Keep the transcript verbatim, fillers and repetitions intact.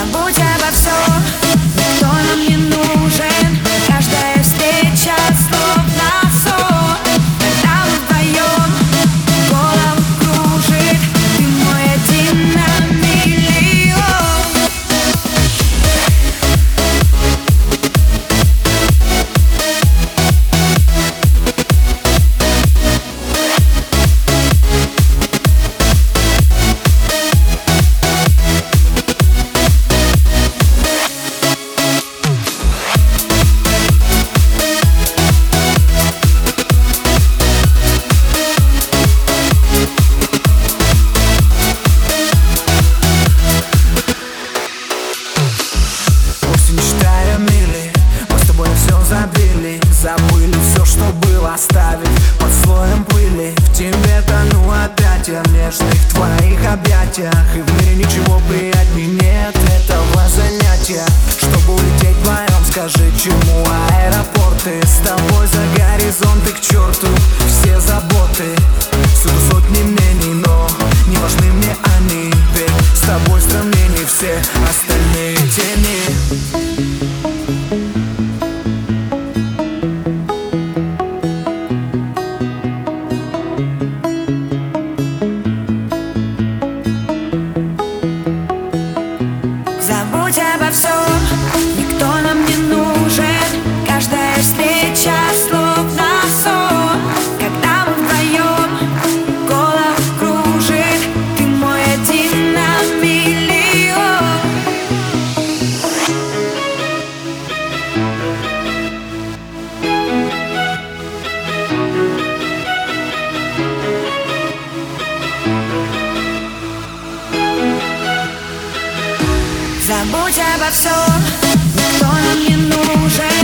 Забудь обо всем, никто нам не нужен. Каждая встреча словно сон. Когда мы вдвоем, голову кружит. Ты мой один на миллион. Забили, забыли все, что было, оставив под слоем пыли. В тебе тону опять я в нежных твоих объятиях. И в мире ничего приятнее нет этого занятия. Чтобы улететь вдвоем, скажи, чему аэропорты? С тобой за горизонты к черту все заботы. Всюду сотни мнений, но не важны мне они. Ведь с тобой в сравнении все остальные тени. Забудь обо всем, никто нам не нужен. Каждая встреча словно сон. Когда мы вдвоем, голову кружит. Ты мой один на миллион. Забудь обо всем, никто нам не нужен.